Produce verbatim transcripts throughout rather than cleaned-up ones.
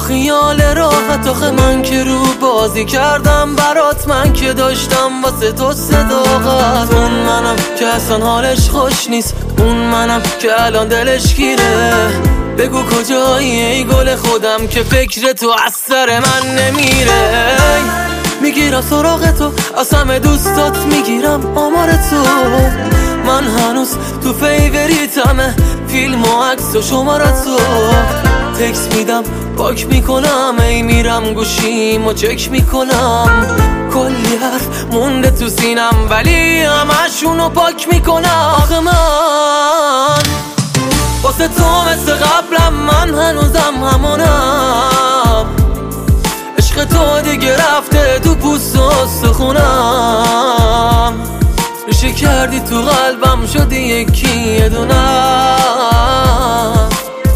خیال راحت، آخه من که رو بازی کردم برات، من که داشتم واسه تو صداقت. اون منم که اصلا حالش خوش نیست، اون منم که الان دلش گیره. بگو کجایی ای گل خودم که فکر تو از سر من نمیره. میگیرم سراغ تو، از همه دوستات میگیرم آمار تو. من هنوز تو فیوریتمه، فیلم و عکس و شمارت تو. تکس میدم پاک میکنم، ای میرم گوشیم و چک میکنم. کلی حرف مونده تو سینم ولی همشونو پاک میکنم. آخه من واسه تو مثل قبلم، من هنوزم همونم. عشق تو دیگه رفته تو پوست و استخونم. ریشه کردی تو قلبم، شدی یکی یه دونم.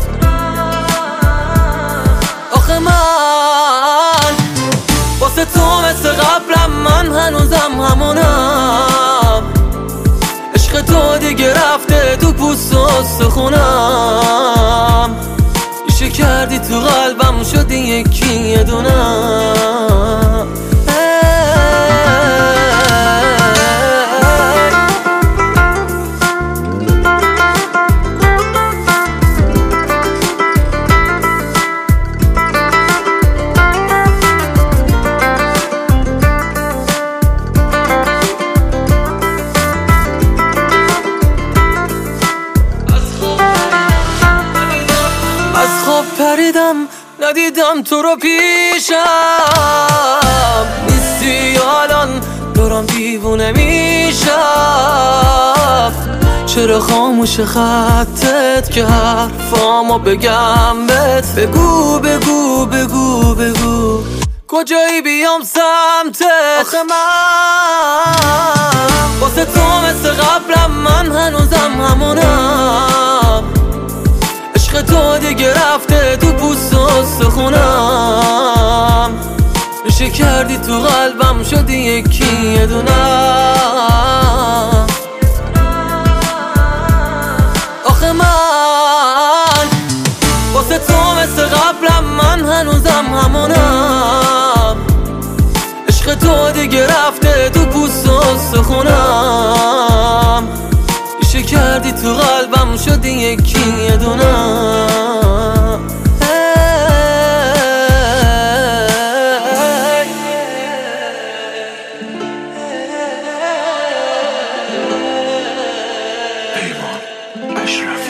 آخه من واسه تو مثل قبلم، من هنوزم همونم. عشق تو دیگه رفته تو پوست و استخونم. ریشه کردی تو قلبم، شدی یکی یه دونم. پریدم ندیدم تو رو پیشم، نیستی الان دارم دیوونه میشم. چرا خاموش خطت که حرفامو بگم بهت؟ بگو بگو بگو بگو کجایی بیام سمتت؟ آخه من واسه تو مثل قبلم، من هنوزم همونم. عشق تو دیگه رفته تو پوست و استخونم. ریشه کردی تو قلبم، شدی یکی یه دونم. آخه من واسه تو مثل قبلم، من هنوزم همونم. عشق تو دیگه رفته تو پوست و استخونم. ریشه کردی تو قلبم، شدی یکی یه دونم. پیمان اشرفی.